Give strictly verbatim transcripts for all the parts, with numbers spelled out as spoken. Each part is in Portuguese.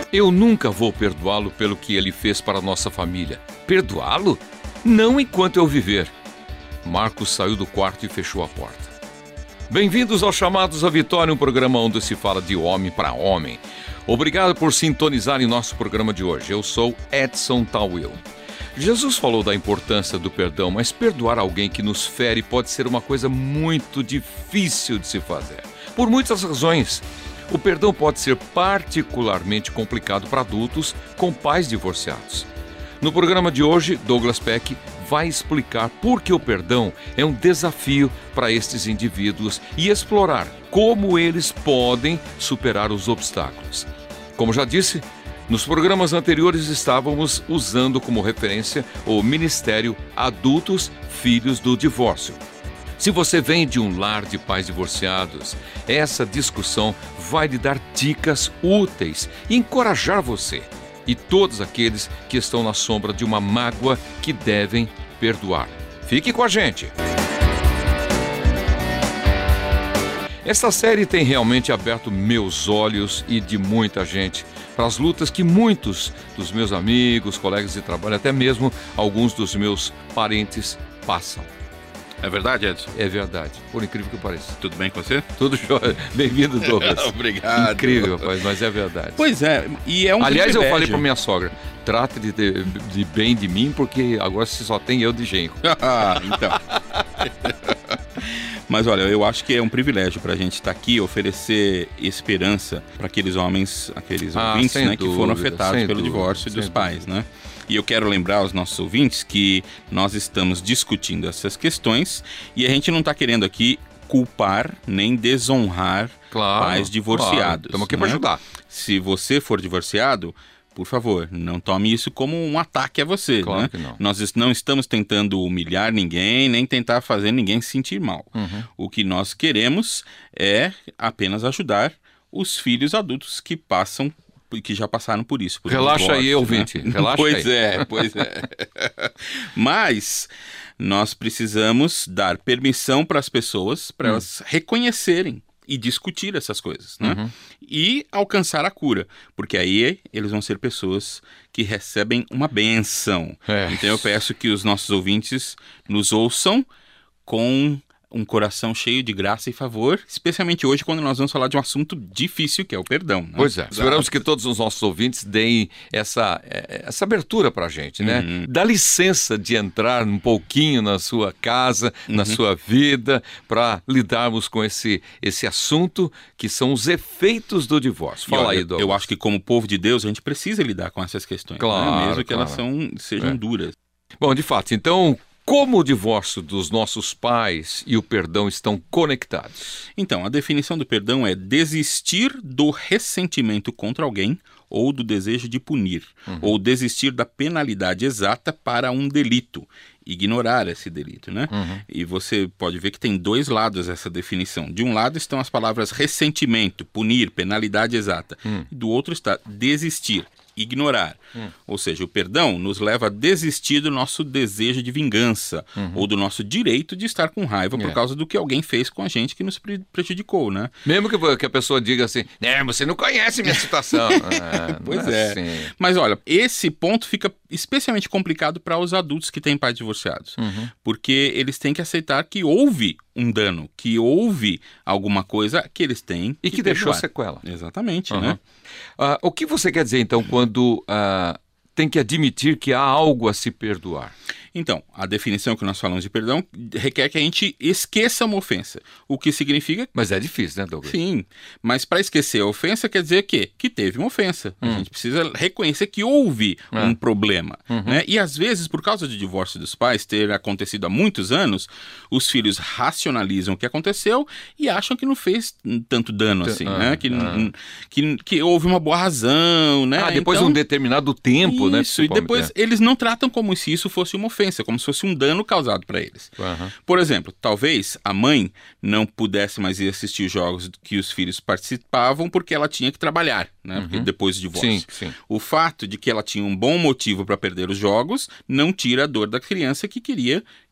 Eu nunca vou perdoá-lo pelo que ele fez para a nossa família. Perdoá-lo? Não enquanto eu viver. Marcos saiu do quarto e fechou a porta. Bem-vindos aos Chamados à Vitória, um programa onde se fala de homem para homem. Obrigado por sintonizar em nosso programa de hoje. Eu sou Edson Tawil. Jesus falou da importância do perdão, mas perdoar alguém que nos fere pode ser uma coisa muito difícil de se fazer. Por muitas razões. O perdão pode ser particularmente complicado para adultos com pais divorciados. No programa de hoje, Douglas Peck vai explicar por que o perdão é um desafio para estes indivíduos e explorar como eles podem superar os obstáculos. Como já disse, nos programas anteriores estávamos usando como referência o Ministério Adultos Filhos do Divórcio. Se você vem de um lar de pais divorciados, essa discussão vai lhe dar dicas úteis e encorajar você e todos aqueles que estão na sombra de uma mágoa que devem perdoar. Fique com a gente! Esta série tem realmente aberto meus olhos e de muita gente para as lutas que muitos dos meus amigos, colegas de trabalho, até mesmo alguns dos meus parentes passam. É verdade, Edson? É verdade, por incrível que pareça. Tudo bem com você? Tudo jóia. Bem-vindo, Douglas. Obrigado. Incrível, rapaz, mas é verdade. Pois é, e é um Aliás, privilégio. eu falei para minha sogra, trata de, de, de bem de mim, porque agora você só tem eu de genro. Então. Mas olha, eu acho que é um privilégio para a gente estar aqui e oferecer esperança para aqueles homens, aqueles ah, ouvintes, né, dúvida, que foram afetados pelo dúvida, divórcio dos dúvida. pais, né? E eu quero lembrar aos nossos ouvintes que nós estamos discutindo essas questões e a gente não está querendo aqui culpar nem desonrar claro, pais divorciados. Estamos aqui né? para ajudar. Se você for divorciado, por favor, não tome isso como um ataque a você. Claro né? que não. Nós não estamos tentando humilhar ninguém, nem tentar fazer ninguém se sentir mal. Uhum. O que nós queremos é apenas ajudar os filhos adultos que passam que já passaram por isso. Por Relaxa divórcio, aí, né? ouvinte. Relaxa pois aí. é, pois é. Mas nós precisamos dar permissão para as pessoas, para hum. elas reconhecerem e discutir essas coisas, né? Uhum. E alcançar a cura, porque aí eles vão ser pessoas que recebem uma bênção. É. Então eu peço que os nossos ouvintes nos ouçam com um coração cheio de graça e favor, especialmente hoje quando nós vamos falar de um assunto difícil que é o perdão. Né? Pois é, esperamos que todos os nossos ouvintes deem essa, essa abertura pra gente, né? Uhum. Dá licença de entrar um pouquinho na sua casa, uhum. na sua vida, para lidarmos com esse, esse assunto que são os efeitos do divórcio. Fala olha, aí, Douglas. Eu acho que como povo de Deus a gente precisa lidar com essas questões, claro, né? mesmo que claro. elas são, sejam é. duras. Bom, de fato, então... Como o divórcio dos nossos pais e o perdão estão conectados? Então, a definição do perdão é desistir do ressentimento contra alguém ou do desejo de punir, uhum. ou desistir da penalidade exata para um delito, ignorar esse delito, né? Uhum. E você pode ver que tem dois lados essa definição. De um lado estão as palavras ressentimento, punir, penalidade exata. Uhum. E do outro está desistir, ignorar. Hum. Ou seja, o perdão nos leva a desistir do nosso desejo de vingança, uhum. ou do nosso direito de estar com raiva por é. causa do que alguém fez com a gente que nos prejudicou, né? Mesmo que, que a pessoa diga assim, né, você não conhece minha situação. ah, pois é. Assim. Mas olha, esse ponto fica especialmente complicado para os adultos que têm pais divorciados, uhum. porque eles têm que aceitar que houve um dano, que houve alguma coisa que eles têm e que, que deixou sequela. Exatamente, uhum. né? Uh, o que você quer dizer, então, quando uh, tem que admitir que há algo a se perdoar? Então, a definição que nós falamos de perdão requer que a gente esqueça uma ofensa, o que significa... Mas é difícil, né, Douglas? Sim, mas para esquecer a ofensa quer dizer que, que teve uma ofensa. Hum. A gente precisa reconhecer que houve é. um problema. Uhum. Né? E às vezes, por causa do divórcio dos pais ter acontecido há muitos anos, os filhos racionalizam o que aconteceu e acham que não fez tanto dano assim, ah, né? Que, ah. que, que houve uma boa razão, né? Ah, depois então, de um determinado tempo, isso, né? Isso, e depois é. eles não tratam como se isso fosse uma ofensa. Como se fosse um dano causado para eles. Uhum. Por exemplo, talvez a mãe não pudesse mais ir assistir os jogos que os filhos participavam porque ela tinha que trabalhar, né? Uhum. Porque depois do divórcio. Sim, sim. O fato de que ela tinha um bom motivo para perder os jogos não tira a dor da criança que queria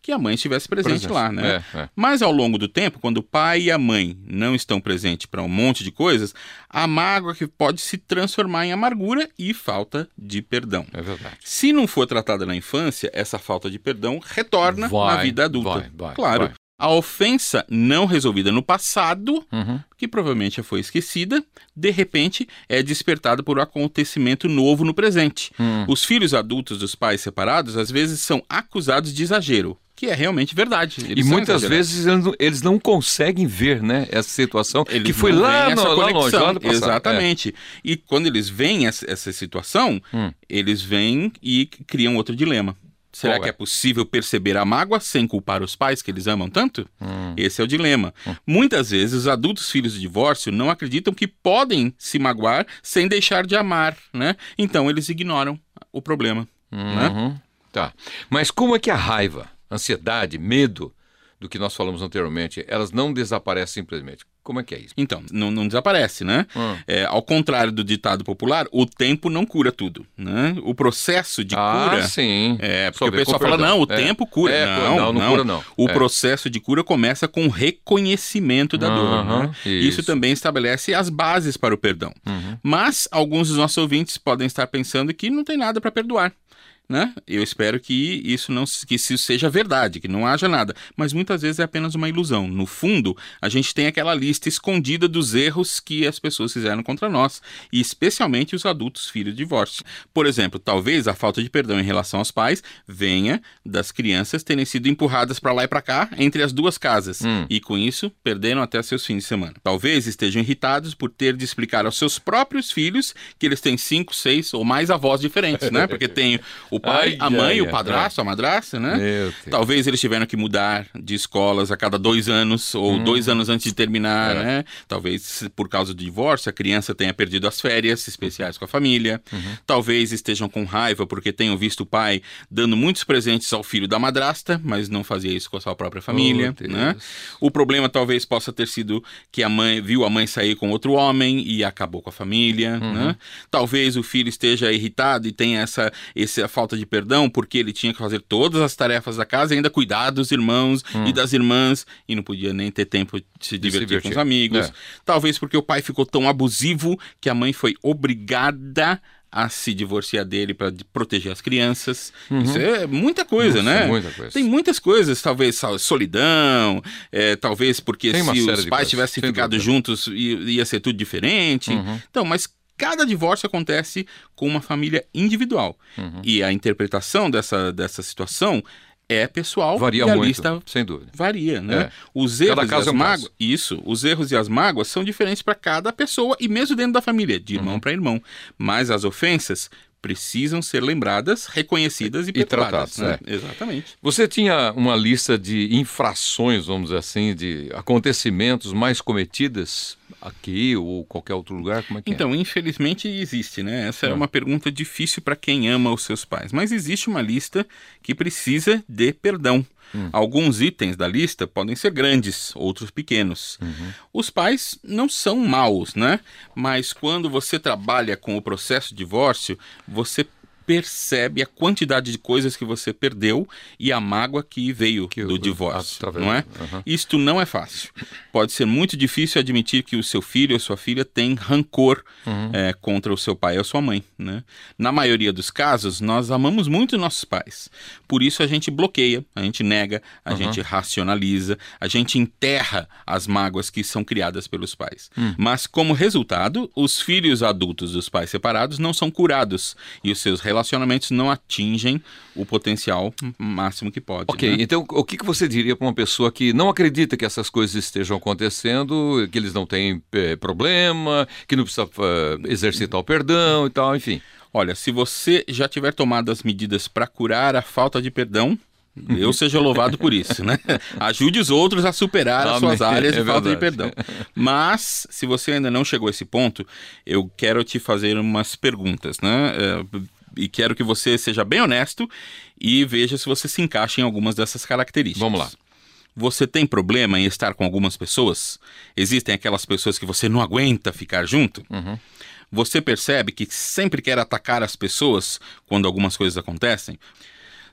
que a mãe estivesse presente Presente. lá, né? É, é. Mas ao longo do tempo, quando o pai e a mãe não estão presentes para um monte de coisas, a mágoa que pode se transformar em amargura e falta de perdão. É verdade. Se não for tratada na infância, essa falta de perdão retorna Vai, na vida adulta. vai, vai, claro. vai. A ofensa não resolvida no passado, Uhum. que provavelmente já foi esquecida, de repente é despertada por um acontecimento novo no presente. Hum. Os filhos adultos dos pais separados às vezes são acusados de exagero, que é realmente verdade. E Eles são muitas exagerados. vezes eles não, eles não conseguem ver, né, essa situação Eles que foi não lá, veem no, essa lá longe, conexão. lá no passado. Exatamente. E quando eles veem essa, essa situação, Hum. eles vêm e criam outro dilema. Será Qual que é? é possível perceber a mágoa sem culpar os pais que eles amam tanto? Hum. Esse é o dilema. Muitas vezes, os adultos filhos de divórcio não acreditam que podem se magoar sem deixar de amar, né? Então, eles ignoram o problema, né? Uhum. Tá. Mas como é que a raiva, ansiedade, medo, do que nós falamos anteriormente, elas não desaparecem simplesmente? Como é que é isso? Então, não, não desaparece, né? Hum. É, ao contrário do ditado popular, o tempo não cura tudo, né? O processo de ah, cura... sim. É, porque Só o ver pessoal com fala, perdão. não, o É. tempo cura. É, não, não, não não, cura não. O É. processo de cura começa com o reconhecimento da dor, Aham, né? Isso. isso. também estabelece as bases para o perdão. Uhum. Mas alguns dos nossos ouvintes podem estar pensando que não tem nada para perdoar. Né? Eu espero que isso não que isso seja verdade, que não haja nada, mas muitas vezes é apenas uma ilusão. No fundo, a gente tem aquela lista escondida dos erros que as pessoas fizeram contra nós, e especialmente os adultos filhos de divórcio. Por exemplo, talvez a falta de perdão em relação aos pais venha das crianças terem sido empurradas para lá e para cá entre as duas casas, Hum. e com isso perderam até seus fins de semana. Talvez estejam irritados por ter de explicar aos seus próprios filhos que eles têm cinco, seis ou mais avós diferentes, né? Porque tem o pai, Ai, a mãe, ai, o ai, padrasto, a madrasta, né? Meu Deus. Talvez eles tiveram que mudar de escolas a cada dois anos, ou Hum. dois anos antes de terminar, É. né? Talvez por causa do divórcio a criança tenha perdido as férias especiais com a família. Uhum. Talvez estejam com raiva porque tenham visto o pai dando muitos presentes ao filho da madrasta, mas não fazia isso com a sua própria família, Oh, Deus. né? O problema talvez possa ter sido que a mãe viu a mãe sair com outro homem e acabou com a família, Uhum. né? Talvez o filho esteja irritado e tenha essa, essa falta de perdão porque ele tinha que fazer todas as tarefas da casa e ainda cuidar dos irmãos Hum. e das irmãs e não podia nem ter tempo de se De se divertir, com divertir. os amigos. É. Talvez porque o pai ficou tão abusivo que a mãe foi obrigada a se divorciar dele para proteger as crianças. Isso é muita coisa, Nossa, né? muita coisa. Tem muitas coisas, talvez so- solidão, é, talvez porque Tem uma se série os de pais coisas, tivessem sem ficado dúvida. juntos i- ia ser tudo diferente. Uhum. Então, mas cada divórcio acontece com uma família individual. Uhum. E a interpretação dessa, dessa situação é pessoal Varia e a muito, lista sem dúvida. varia, né? É. Os Cada erros e caso as é um mágoas, caso. isso, os erros e as mágoas são diferentes para cada pessoa e mesmo dentro da família, de irmão Uhum. para irmão. Mas as ofensas precisam ser lembradas, reconhecidas e, E perdoadas, tratadas, né? Exatamente. Você tinha uma lista de infrações, vamos dizer assim, de acontecimentos mais cometidas aqui ou qualquer outro lugar? Como é que Então, infelizmente existe, né? Essa é É. uma pergunta difícil para quem ama os seus pais, mas existe uma lista que precisa de perdão. Hum. Alguns itens da lista podem ser grandes, outros pequenos. Uhum. Os pais não são maus, né? Mas quando você trabalha com o processo de divórcio, você percebe a quantidade de coisas que você perdeu e a mágoa que veio Que do o- divórcio, através- não é? Uhum. Isto não é fácil. Pode ser muito difícil admitir que o seu filho ou sua filha tem rancor Uhum. é, contra o seu pai ou sua mãe, né? Na maioria dos casos, nós amamos muito nossos pais. Por isso a gente bloqueia, a gente nega, a Uhum. gente racionaliza, a gente enterra as mágoas que são criadas pelos pais. Hum. Mas como resultado, os filhos adultos dos pais separados não são curados e os seus relacionamentos não atingem o potencial máximo que pode. Ok, né? então o que que você diria para uma pessoa que não acredita que essas coisas estejam acontecendo, que eles não têm eh, problema, que não precisa eh, exercitar o perdão e tal, enfim? Olha, se você já tiver tomado as medidas para curar a falta de perdão, eu seja louvado por isso, né? Ajude os outros a superar as suas Amém. áreas de É falta de verdade. perdão. Mas, se você ainda não chegou a esse ponto, eu quero te fazer umas perguntas, né? É, e quero que você seja bem honesto e veja se você se encaixa em algumas dessas características. Vamos lá. Você tem problema em estar com algumas pessoas? Existem aquelas pessoas que você não aguenta ficar junto? Uhum. Você percebe que sempre quer atacar as pessoas quando algumas coisas acontecem?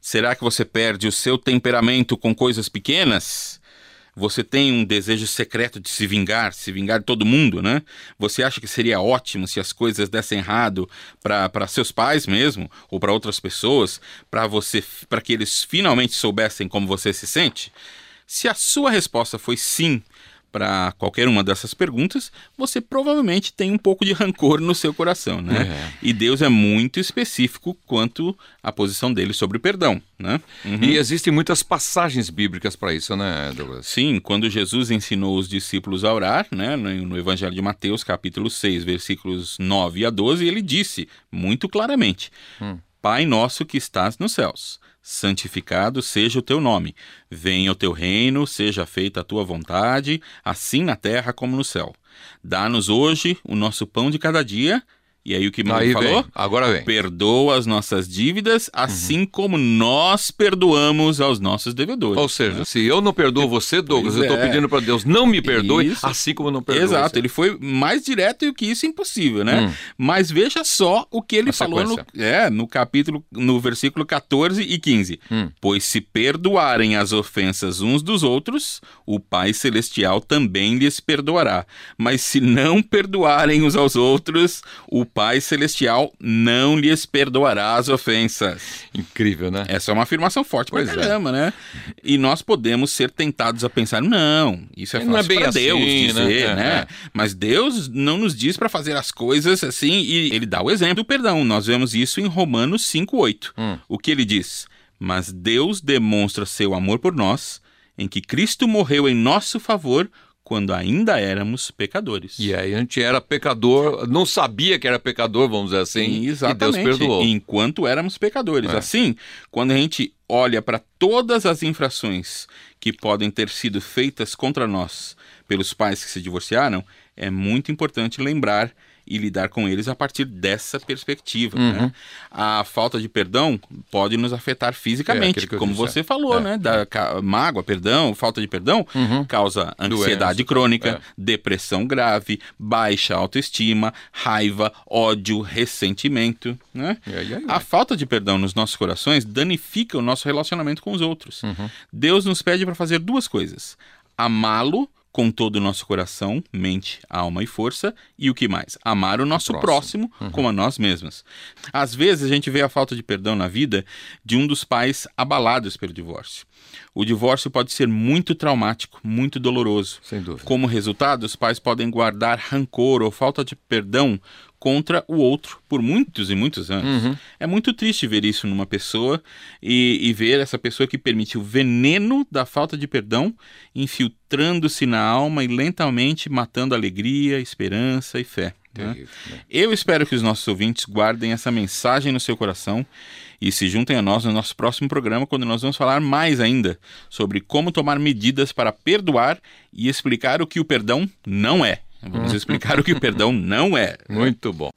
Será que você perde o seu temperamento com coisas pequenas? Você tem um desejo secreto de se vingar, se vingar de todo mundo, né? Você acha que seria ótimo se as coisas dessem errado para seus pais mesmo, ou para outras pessoas, para você, para que eles finalmente soubessem como você se sente? Se a sua resposta foi sim para qualquer uma dessas perguntas, você provavelmente tem um pouco de rancor no seu coração, né? É. E Deus é muito específico quanto à posição dele sobre o perdão, né? Uhum. E existem muitas passagens bíblicas para isso, né, Douglas? Sim, quando Jesus ensinou os discípulos a orar, né, no Evangelho de Mateus, capítulo seis, versículos nove a doze, ele disse muito claramente, hum. Pai nosso que estás nos céus, santificado seja o teu nome, venha o teu reino, seja feita a tua vontade, assim na terra como no céu. Dá-nos hoje o nosso pão de cada dia. E aí o que ele falou? Vem. Agora vem. Perdoa as nossas dívidas, assim uhum. como nós perdoamos aos nossos devedores. Ou seja, né? Se eu não perdoo você, Douglas, pois eu estou é. pedindo para Deus, não me perdoe, isso. assim como eu não perdoo Exato, você. Ele foi mais direto do que isso impossível, né? Hum. Mas veja só o que ele A falou no, é, no capítulo, no versículo catorze e quinze. Hum. Pois se perdoarem as ofensas uns dos outros, o Pai Celestial também lhes perdoará. Mas se não perdoarem uns aos outros, o Pai Celestial não lhes perdoará as ofensas. Incrível, né? Essa é uma afirmação forte pra caramba, é. né? E nós podemos ser tentados a pensar, não, isso é fácil não é bem pra assim, Deus dizer, né? né? É, é. Mas Deus não nos diz para fazer as coisas assim, e ele dá o exemplo do perdão. Nós vemos isso em Romanos cinco, oito. Hum. O que ele diz? Mas Deus demonstra seu amor por nós, em que Cristo morreu em nosso favor, quando ainda éramos pecadores. E aí a gente era pecador, não sabia que era pecador, vamos dizer assim, Exatamente. E Deus perdoou. Enquanto éramos pecadores. É. Assim, quando a gente olha para todas as infrações que podem ter sido feitas contra nós pelos pais que se divorciaram, é muito importante lembrar e lidar com eles a partir dessa perspectiva. Uhum. Né? A falta de perdão pode nos afetar fisicamente, é, como você é. falou, é. né? Da mágoa, perdão, falta de perdão, uhum. causa ansiedade Doença. crônica, é. depressão grave, baixa autoestima, raiva, ódio, ressentimento. Né? É, é, é. A falta de perdão nos nossos corações danifica o nosso relacionamento com os outros. Uhum. Deus nos pede para fazer duas coisas: amá-lo com todo o nosso coração, mente, alma e força, e o que mais? Amar o nosso o próximo, próximo uhum. como a nós mesmos. Às vezes a gente vê a falta de perdão na vida de um dos pais abalados pelo divórcio. O divórcio pode ser muito traumático, muito doloroso. Sem dúvida. Como resultado, os pais podem guardar rancor ou falta de perdão contra o outro por muitos e muitos anos. Uhum. É muito triste ver isso numa pessoa e, e ver essa pessoa que permite o veneno da falta de perdão infiltrando-se na alma e lentamente matando alegria, esperança e fé. Né? Eu espero que os nossos ouvintes guardem essa mensagem no seu coração e se juntem a nós no nosso próximo programa, quando nós vamos falar mais ainda sobre como tomar medidas para perdoar e explicar o que o perdão não é. Vamos explicar o que o perdão não é. Muito bom.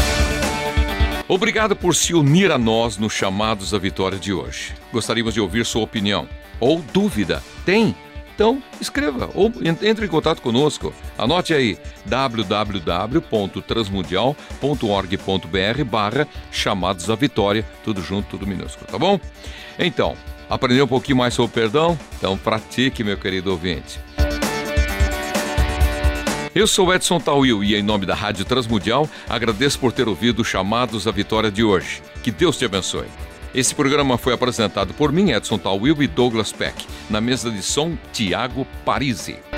Obrigado por se unir a nós nos Chamados à Vitória de hoje. Gostaríamos de ouvir sua opinião ou dúvida. Tem? Então, escreva ou entre em contato conosco. Anote aí, w w w ponto transmundial ponto org ponto b r barra Chamados à Vitória, tudo junto, tudo minúsculo, tá bom? Então, aprendeu um pouquinho mais sobre o perdão? Então pratique, meu querido ouvinte. Eu sou Edson Tawil e, em nome da Rádio Transmundial, agradeço por ter ouvido Chamados à Vitória de hoje. Que Deus te abençoe. Esse programa foi apresentado por mim, Edson Tawil, e Douglas Peck. Na mesa de som, Tiago Parisi.